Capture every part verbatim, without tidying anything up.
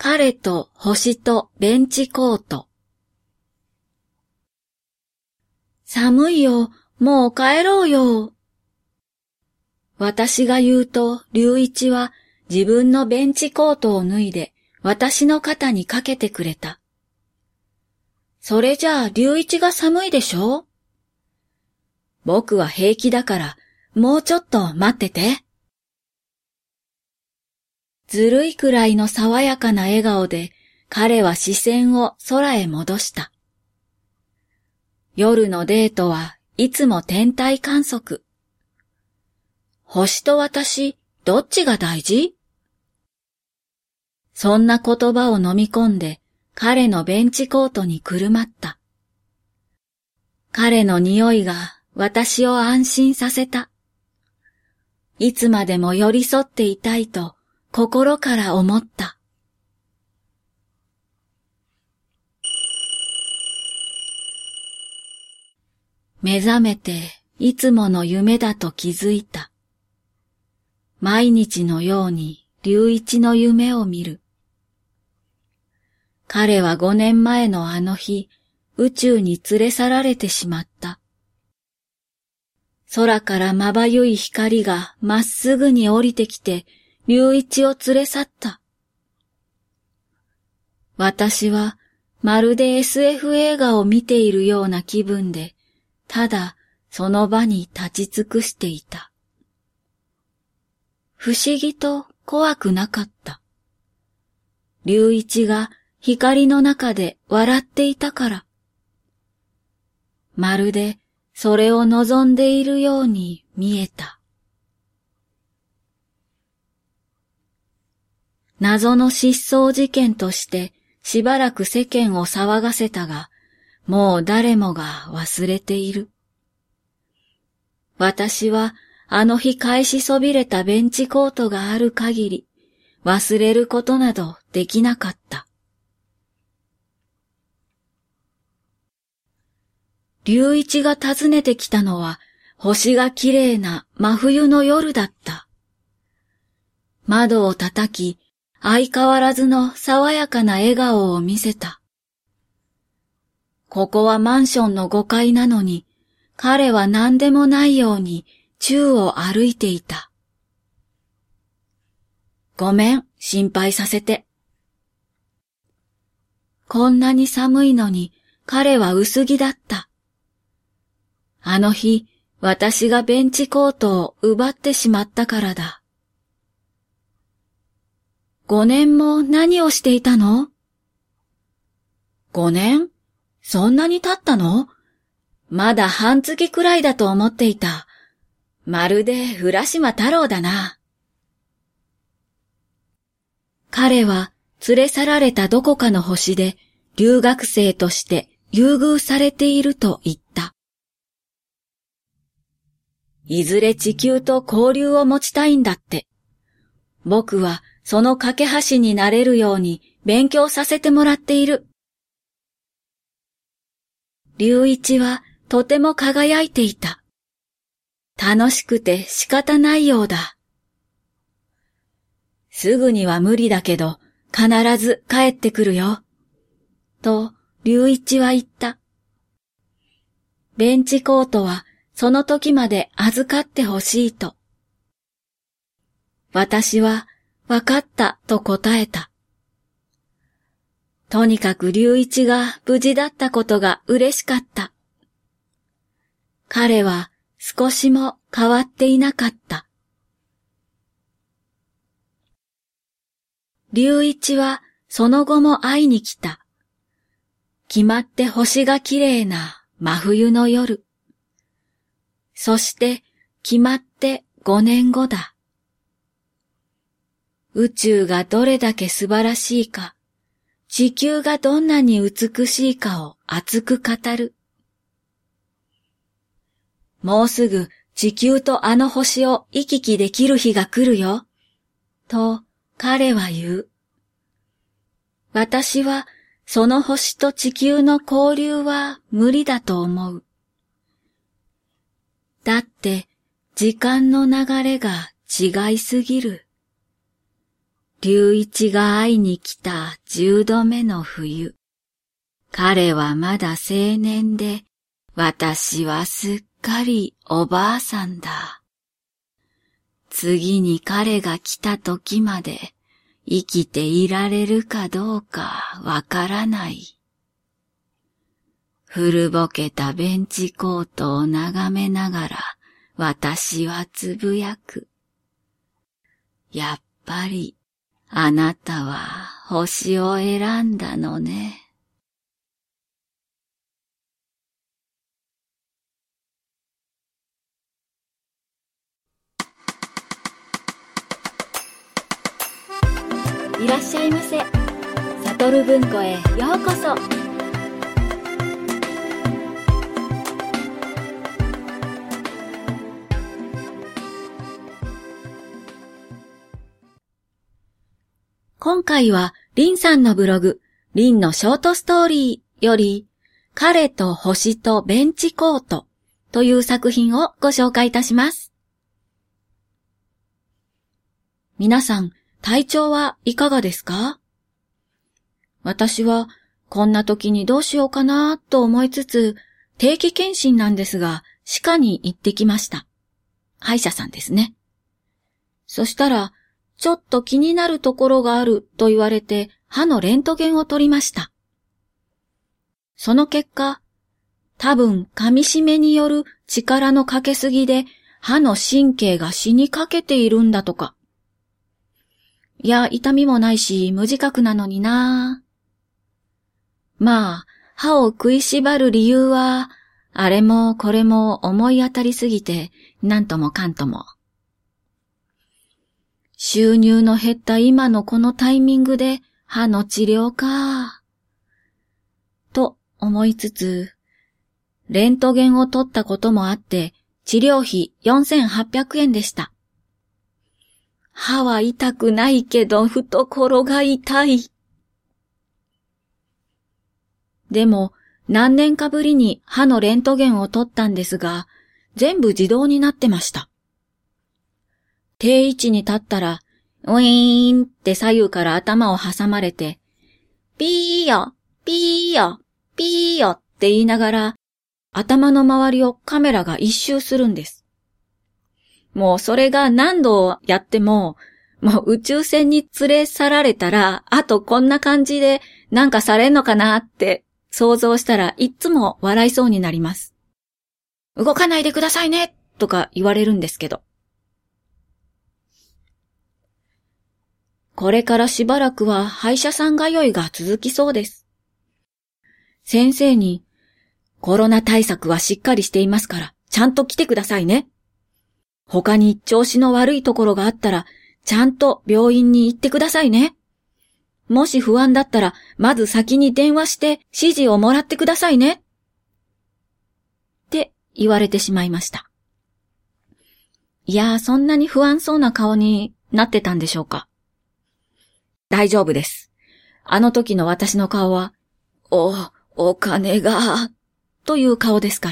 彼と星とベンチコート。寒いよ、もう帰ろうよ。私が言うと、隆一は自分のベンチコートを脱いで私の肩にかけてくれた。それじゃあ隆一が寒いでしょ？僕は平気だから、もうちょっと待ってて。ずるいくらいの爽やかな笑顔で彼は視線を空へ戻した。夜のデートはいつも天体観測。星と私、どっちが大事？そんな言葉を飲み込んで彼のベンチコートにくるまった。彼の匂いが私を安心させた。いつまでも寄り添っていたいと心から思った。目覚めていつもの夢だと気づいた。毎日のように隆一の夢を見る。彼は五年前のあの日、宇宙に連れ去られてしまった。空からまばゆい光がまっすぐに降りてきて、隆一を連れ去った。私はまるで エスエフ 映画を見ているような気分で、ただその場に立ち尽くしていた。不思議と怖くなかった。隆一が光の中で笑っていたから。まるでそれを望んでいるように見えた。謎の失踪事件としてしばらく世間を騒がせたが、もう誰もが忘れている。私はあの日返しそびれたベンチコートがある限り、忘れることなどできなかった。隆一が訪ねてきたのは、星がきれいな真冬の夜だった。窓を叩き、相変わらずの爽やかな笑顔を見せた。ここはマンションのごかいなのに、彼は何でもないように宙を歩いていた。ごめん、心配させて。こんなに寒いのに彼は薄着だった。あの日、私がベンチコートを奪ってしまったからだ。五年も何をしていたの？五年？そんなに経ったの？まだ半月くらいだと思っていた。まるで浦島太郎だな。彼は連れ去られたどこかの星で留学生として優遇されていると言った。いずれ地球と交流を持ちたいんだって。僕はその架け橋になれるように勉強させてもらっている。隆一はとても輝いていた。楽しくて仕方ないようだ。すぐには無理だけど必ず帰ってくるよ。と隆一は言った。ベンチコートはその時まで預かってほしいと。私はわかったと答えた。とにかく隆一が無事だったことが嬉しかった。彼は少しも変わっていなかった。隆一はその後も会いに来た。決まって星がきれいな真冬の夜。そして決まって五年後だ。宇宙がどれだけ素晴らしいか、地球がどんなに美しいかを熱く語る。もうすぐ地球とあの星を行き来できる日が来るよ、と彼は言う。私はその星と地球の交流は無理だと思う。だって時間の流れが違いすぎる。 隆一が会いに来た十度目の冬。彼はまだ青年で、私はすっかりおばあさんだ。次に彼が来た時まで生きていられるかどうかわからない。古ぼけたベンチコートを眺めながら私はつぶやく。やっぱりあなたは星を選んだのね。いらっしゃいませ。サトル文庫へようこそ。今回はリンさんのブログ、リンのショートストーリーより、彼と星とベンチコートという作品をご紹介いたします。皆さん、体調はいかがですか？私はこんな時にどうしようかなと思いつつ、定期検診なんですが、歯科に行ってきました。歯医者さんですね。そしたら、ちょっと気になるところがあると言われて歯のレントゲンを取りました。その結果、多分噛み締めによる力のかけすぎで歯の神経が死にかけているんだとか。いや、痛みもないし無自覚なのにな。まあ、歯を食いしばる理由は、あれもこれも思い当たりすぎて、なんともかんとも。収入の減った今のこのタイミングで歯の治療か。と思いつつ、レントゲンを取ったこともあって治療費よんせんはっぴゃくえんでした。歯は痛くないけど懐が痛い。でも何年かぶりに歯のレントゲンを取ったんですが、全部自動になってました。定位置に立ったら、ウィーンって左右から頭を挟まれて、ピーヨ、ピーヨ、ピーヨって言いながら、頭の周りをカメラが一周するんです。もうそれが何度やっても、もう宇宙船に連れ去られたら、あとこんな感じでなんかされんのかなって想像したらいつも笑いそうになります。動かないでくださいねとか言われるんですけど。これからしばらくは歯医者さん通いが続きそうです。先生に、コロナ対策はしっかりしていますから、ちゃんと来てくださいね。他に調子の悪いところがあったら、ちゃんと病院に行ってくださいね。もし不安だったら、まず先に電話して指示をもらってくださいね。って言われてしまいました。いやー、そんなに不安そうな顔になってたんでしょうか。大丈夫です。あの時の私の顔は、お、お金が、という顔ですから。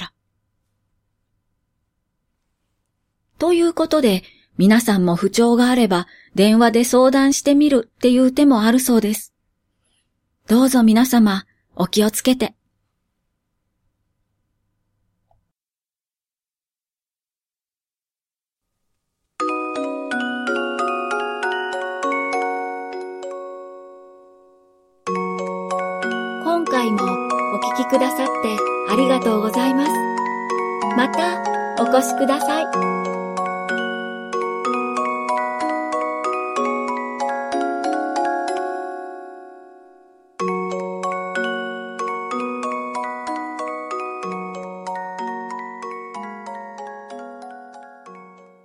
ということで、皆さんも不調があれば、電話で相談してみるっていう手もあるそうです。どうぞ皆様、お気をつけて。今回もお聞きくださってありがとうございます。またお越しください。